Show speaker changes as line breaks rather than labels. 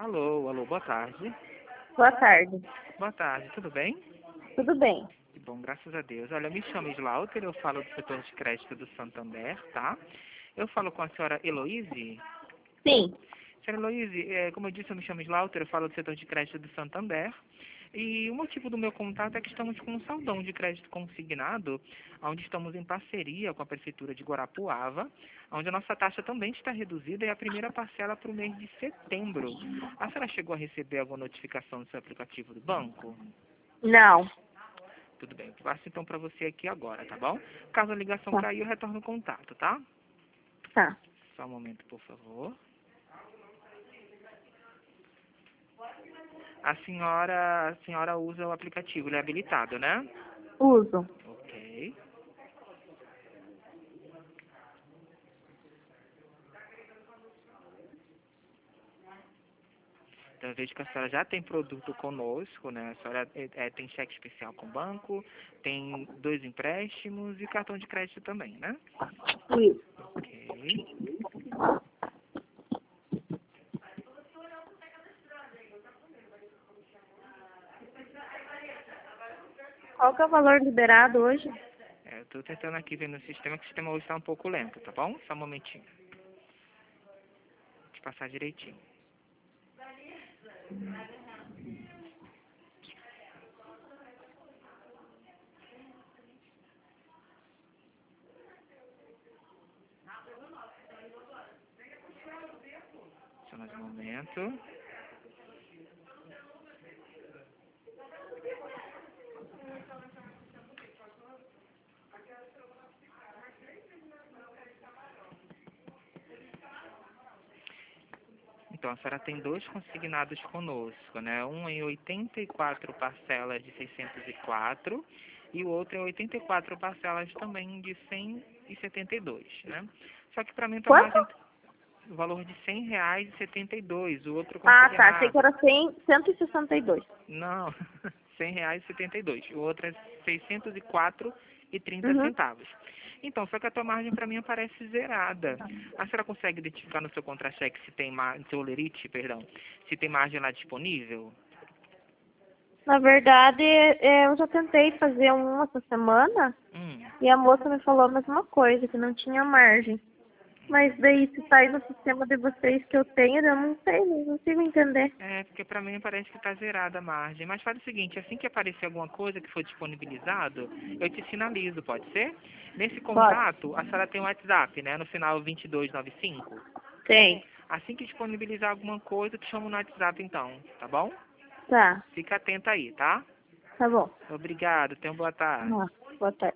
Alô, alô, boa tarde.
Boa tarde.
Boa tarde, tudo bem?
Tudo bem?
Que bom, graças a Deus. Olha, me chamo Slaughter, eu falo do setor de crédito do Santander, tá? Eu falo com a senhora Heloíse.
Sim.
Senhora Heloíse, como eu disse, eu me chamo Slaughter, eu falo do setor de crédito do Santander. E o motivo do meu contato é que estamos com um saldão de crédito consignado, onde estamos em parceria com a Prefeitura de Guarapuava, onde a nossa taxa também está reduzida e a primeira parcela para o mês de setembro. A senhora chegou a receber alguma notificação do seu aplicativo do banco?
Não.
Tudo bem, eu passo então para você aqui agora, tá bom? Caso a ligação
Tá.
cair, eu retorno o contato, tá?
Tá.
Só um momento, por favor. A senhora usa o aplicativo, ele é habilitado, né?
Uso.
Ok. Então, eu vejo que a senhora já tem produto conosco, né? A senhora tem cheque especial com o banco, tem 2 empréstimos e cartão de crédito também, né?
Isso.
Ok.
Qual que é o valor liberado hoje?
Eu estou tentando aqui ver no sistema, que o sistema hoje está um pouco lento, tá bom? Só um momentinho. Vou te passar direitinho. Só mais um momento. Então, a senhora tem 2 consignados conosco, né? Um em 84 parcelas de 604 e o outro em 84 parcelas também de 172, né? Só que para mim a
Quanto?
margem, o valor de R$ 100,72, o outro
Ah, tá. Achei que
consignado.
era 162.
Não, R$ 100,72. O outro é 604,30
Uhum.
centavos. Então, só que a tua margem para mim aparece zerada. A senhora consegue identificar no seu contra-cheque se tem no seu olerite, perdão, se tem margem lá disponível?
Na verdade, eu já tentei fazer um essa semana
Hum.
e a moça me falou a mesma coisa, que não tinha margem. Mas daí, se tá aí no sistema de vocês que eu tenho, eu não sei, não consigo entender.
Porque para mim parece que está zerada a margem. Mas faz o seguinte, assim que aparecer alguma coisa que for disponibilizado, eu te sinalizo, pode ser? Nesse
Pode.
contato, a senhora tem um WhatsApp, né? No final 2295.
Tem.
Assim que disponibilizar alguma coisa, eu te chamo no WhatsApp então, tá bom?
Tá.
Fica atenta aí, tá?
Tá bom.
Obrigado, tenha uma boa tarde.
Ah, boa tarde.